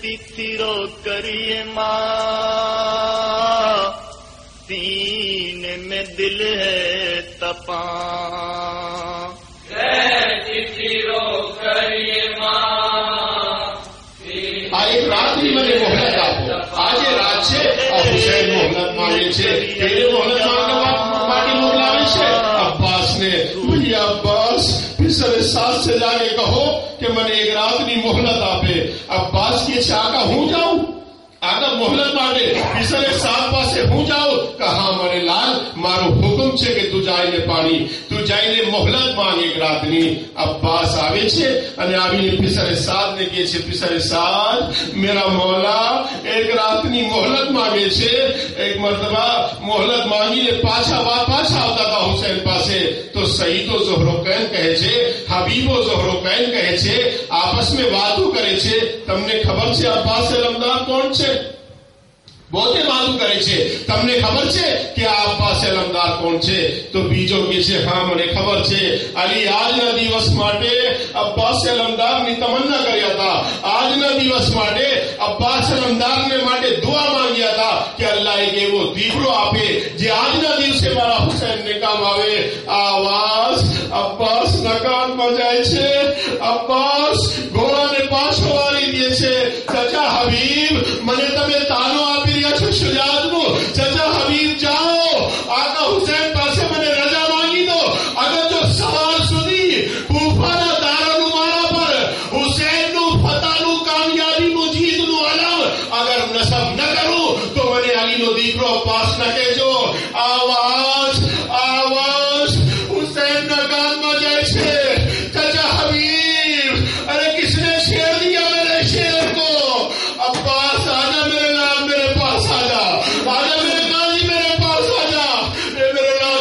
تیرو کریے ماں سینے میں دل ہے تپاں تیرو کریے ماں ایک رات بھی મને મોહલત આપો. આજે રાત છે આ હુસૈન મોહલત માંગે છે. એને મોહલત માંગવા માટે મોકલાવે છે અબ્બાસને. ભૈયા અબ્બાસ پسر ساتھ سے جا کے کہو کہ میں نے ایک رات کی مہلت આપે. عباس کی آقا ہوں جاؤں آقا مہلت مانگے پسر ساتھ پاسے ہوں جاؤ. کہاں میرے لال مارو حکم છે કે તું જઈને પાણી તું જઈને મહેલત માંગ એક રાતની. અબ્બાસ આવે છે અને આવીને પિસરે સાદ ને કહે છે પિસરે સાદ મેરા મોલા એક રાતની મહેલત માંગે છે. એક મરતબા મહેલત માંગીને પાછા આવતા હતા હુસૈન પાસે તો સઈદો ઝહરોકૈન કહે છે હબીબો ઝહરોકૈન કહે છે આપસમાં વાતો કરે છે. તમને ખબર છે અબ્બાસ લમદાર કોણ છે? પોતે વાતો કરે છે. તમને ખબર છે કે આ અબ્બાસ લમદાર કોણ છે? તો બીજો કહે છે હા મને ખબર છે. અલી આજના દિવસ માટે અબ્બાસ લમદારની તમન્ના કર્યા હતા. આજના દિવસ માટે અબ્બાસ લમદારને માટે દુઆ માંગ્યા હતા કે અલ્લાહ એક એવો દીકરો આપે જે આજના દિવસે મારા હુસૈનને કામ આવે. આ આવાજ અબ્બાસના કાનમાં જાય છે. અબ્બાસ ઘોડાને પાછો વાળી દે છે. ચાચા હબીબ મને તમે તાનો આપી چچا حبیب جاؤ آقا حسین پاسے میں رضا مانگی دو. اگر جو سوال سنی کوفہ دارالعمارہ پر حسین نو فتح نو کامیابی نو جیت نو علم اگر نصب نہ کروں تو میں نے علی نو دیکھو پاس نہ کہجو. آواز حسین نہ کان میں جائے چھے. چچا حبیب ارے کس نے شیر دیا میرے شیر کو؟ عباس آجا میرے نام میرے پاس آجا میرے قاضی میرے پاس آجا. اے میرے نام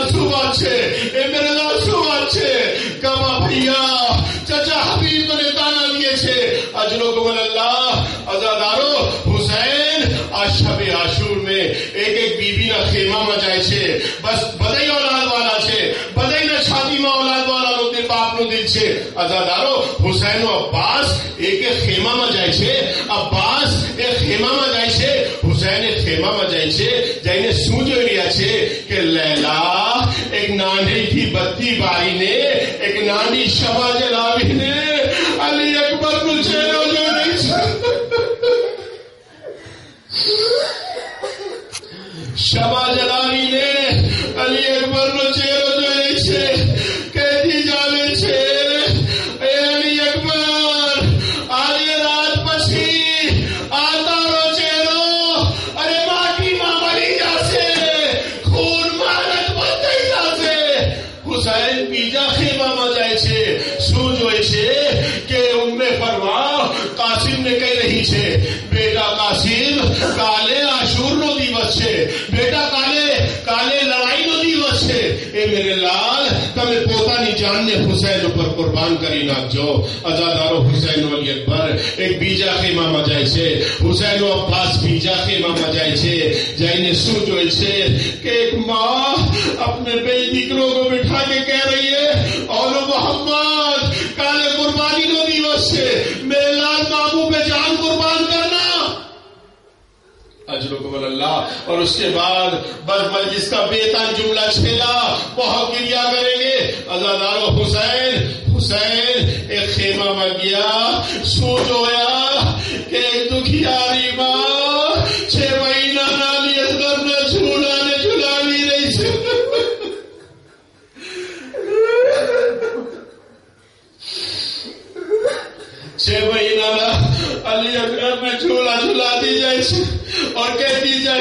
صبح چھے کما بھیا چچا حبیب نے تانا لیے چھے. اجلو کمال اللہ ازادارو حسین شب عاشور میں ایک بیوی نہ خیمہ میں جائے چھے. بس بدئی اولاد والا چھے بدئی نہ شادی میں اولاد والا نو دل باپ نو دل چھے. ازادارو حسین و عباس ایک خیمہ میں جائے چھے. عباس ایک خیمہ میں جائے چھے. حسین ایک خیمہ میں جائے چھے جائنے سوجو لیا چھے کہ لیلا ایک نانڈی تھی بتی باری نے ایک نانڈی شبا جلاوی نے علی اکبر کو چہرو جو نہیں چھے. شبا جلاوی نے علی اکبر کو چہرو جو نہیں چھے کہتی جاوے چھے اے علی اکبر آج رات پسی آتا رو چہرو ارے ماٹی ماں مری جاسے خون مارت بندی جاسے. حسین بیجا خیمہ میں جائے چھے سوج ہوئے چھے کہ فرما قاسم نے کہی رہی چھے بیٹا قاسم کالے عاشور نو دیوس چھے بیٹا کالے لڑائی نو دیوس چھے. اے میرے لال تمہیں پوتانی جاننے حسین پر قربان کری ناک جو. ازادارو حسین و علی اکبر ایک بیجا خیمہ میں جائے چھے. حسین و عباس بیجا خیمہ میں جائے چھے جائنے سوچ ہوئے چھے کہ ایک ماں اپنے بیٹی دیکروں کو بٹھا کے کہہ رہی ہے اولو محمد کالے قربانی نو دیوس چھے میرے لال مامو پہ جان قربان کرنا. اجرکم اللہ. اور اس کے بعد بس جس کا بیتان جملہ چھیلا بہت گریا کریں گے. ازادارو حسین ایک خیمہ میں گیا سوچ ہویا کہ ایک دکھیاری ماں 6 مہینہ نالی اصغر نے جھولاوی رہی سے 6 مہینہ علی اصغر میں جھولا دی جائے اور کہتی جائے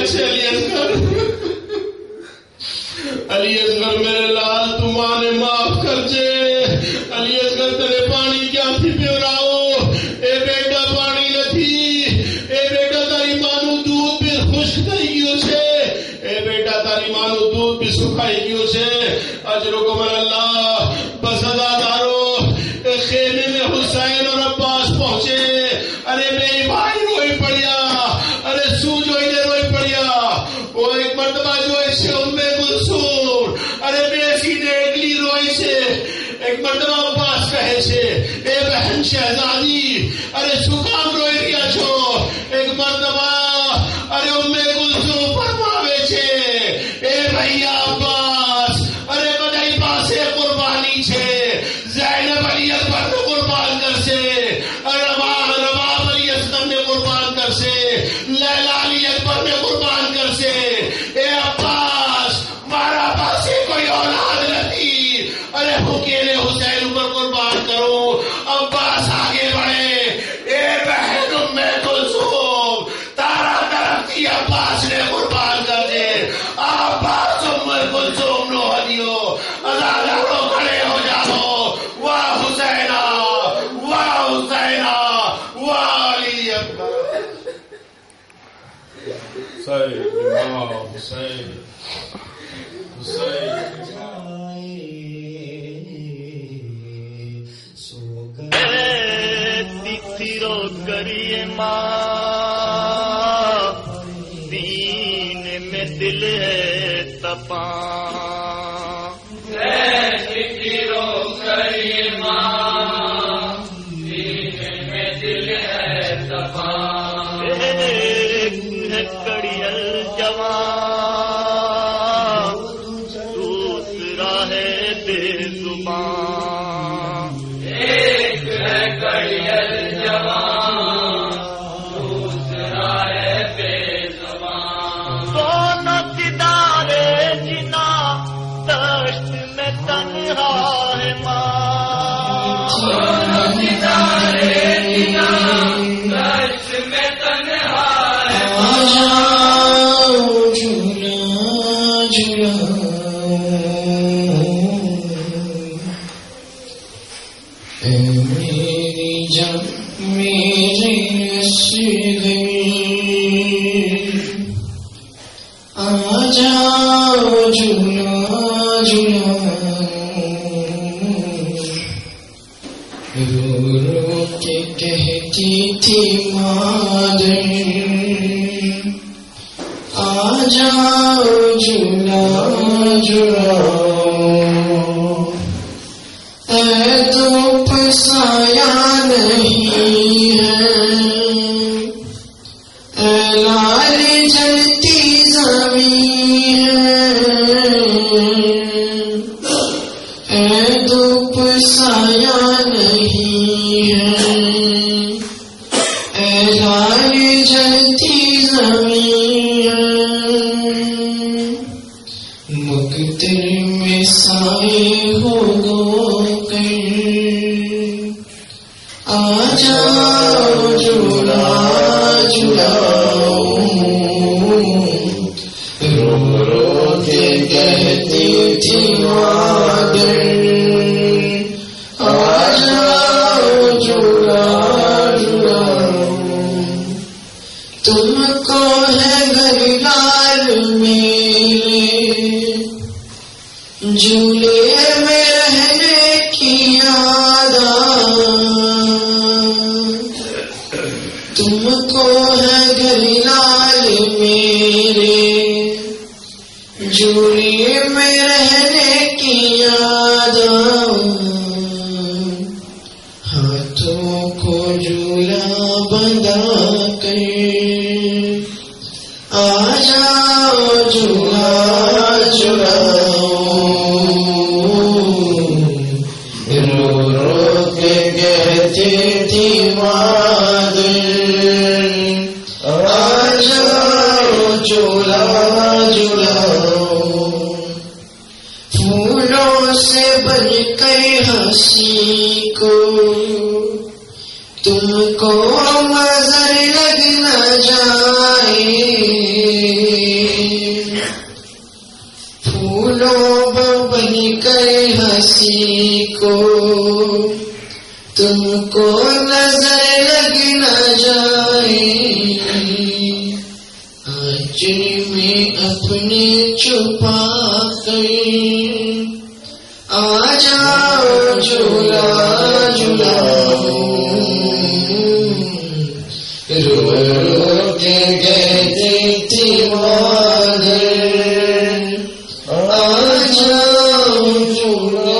علی اصغر میرے لال تمہارے معاف کر جے. علی اصغر تیرے پانی کیا تھی پیوراؤ اے بیٹا پانی نتھی اے بیٹا تاری مانو دودھ بھی خشک نہیں کیوں چھے اے بیٹا تاری مانو دودھ بھی سکھائی کیوں چھے. اجرکم اللہ. بس ازادارو خیمے میں حسین اور عباس پہنچے. ارے میری بھائی روئی پڑیا ارے سوج ہوئی نے روئی پڑیا. وہ ایک مرتبہ جو ایسے کلثوم ارے بیسی نے اگلی روئی سے ایک مرتبہ عباس کہے سے اے بہن شہزادی ارے سکام روئی ریا چھو تیرو کریے ماں دین میں دل ہے تپاں تیرو کریے ماں دین میں دل ہے تپاں کڑیل جوان دوسرا ہے بے زبان ایک ہے کڑیل جوان دوسرا ہے بے زبان دونوں دیدارے جنا دشت میں تنہا ہے ماں دونوں دیدارے جنا دشت میں تنہا ہے ماں کہتی تھی مادر آ جاؤ جھولا جھولاؤ اے دھوپ سایہ نہیں ہے اے لال جلتی زمین ہے اے دھوپ سایہ نہیں ہے اے لال جلتی زمین مقدر میں سائے ہو گو کر آ جاؤ جھولا جھولاؤ رو رو کے کہتی تھی مادر آ جاؤ جھولا جھولاؤ تم کو ہے گھر لال میرے جھولے میں رہنے کی یاد تم کو ہے گھر لال میرے جھولے میں رہنے کی یاد ہاتھوں کو جھولا بندھا کر آ جاؤ جھولا جھولاؤ رو رو کے کہتی تھی مادر آ جاؤ جھولا جھولاؤ پھولوں سے بن کر ہنسی کو تم کو نظر لگ نہ جائے پھولوں بن کر ہنسی کو تم کو نظر لگ نہ جائے آنچل میں اپنے چھپا کر آ جاؤ جھولا جھولاؤ رو رو کے کہتی تھی مادر آ جاؤ جھولا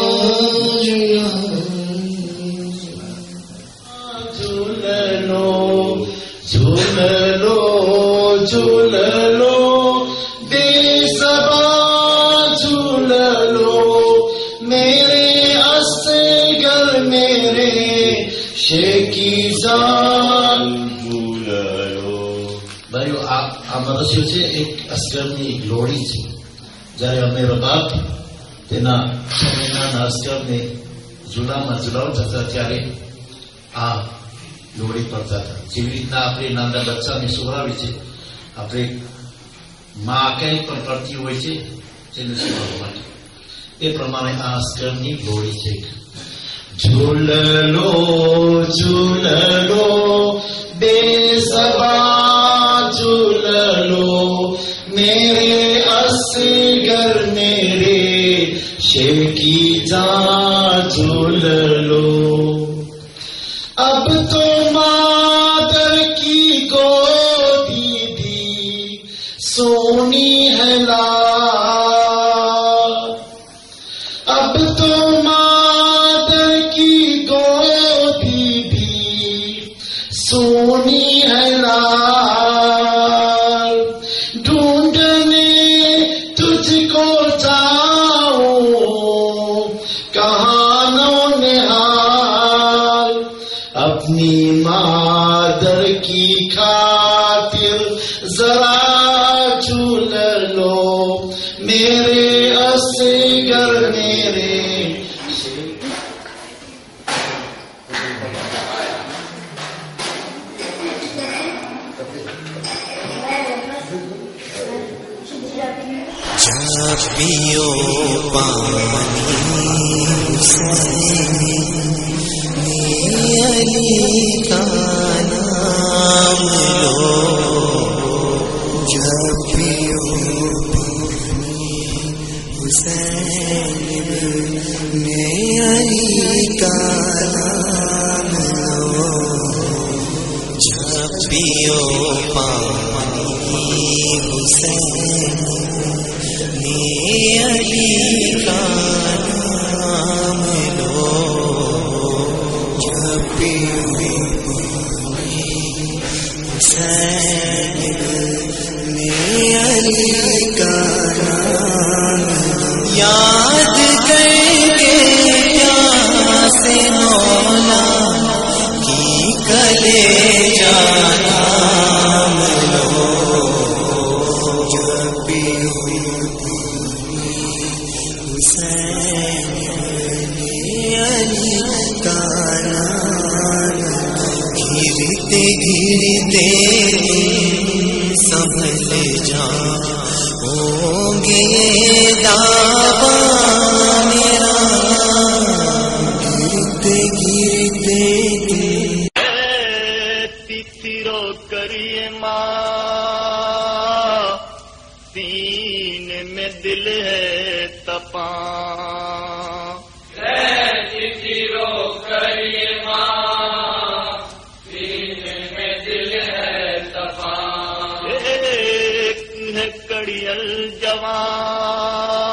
جھولا جھول لو بے زبان جھول لو میرے اصغر میرے شیخی جان جھول لو. ભાઈઓ આ મરસ્યો છે એક અસ્કરની લોડી છે. જ્યારે અમેરો બાપ તેના સમયના અસ્કરને ઝુલામાં ઝુલાવતા હતા ત્યારે આ લોડી પડતા હતા. જેવી રીતના આપણે નાના બચ્ચાને સુવડાવી છે આપણે માં કંઈ પણ પડતી હોય છે તેને સુવડાવવા માટે એ પ્રમાણે આ અસ્કરની લોડી છે. ઝૂલ લો બેસબા ઝૂલ લો سونی ہے لال ڈھونڈنے تجھ کو جاؤں کہاں نو نہال اپنی مادر کی خاطر ذرا جھول لو میرے اصغر میرے جب پیو پانی علی کا نام لو جب پیو حسین علی کا نام لو جب پیو پانی حسین علی کا نام لو جب پیو حسین علی کا نام یاد کر کے پیاسے مولا کی کلے جانا لو جب پیو حسین علی کا نام گرتے گرتے سنبھل جاؤ گے دعویٰ میرا گرتے گرتے تیرو کریے ماں سینے میں دل ہے تپاں تیرو کریے ماں سینے میں دل ہے تپاں ایک ہے کڑیل جوان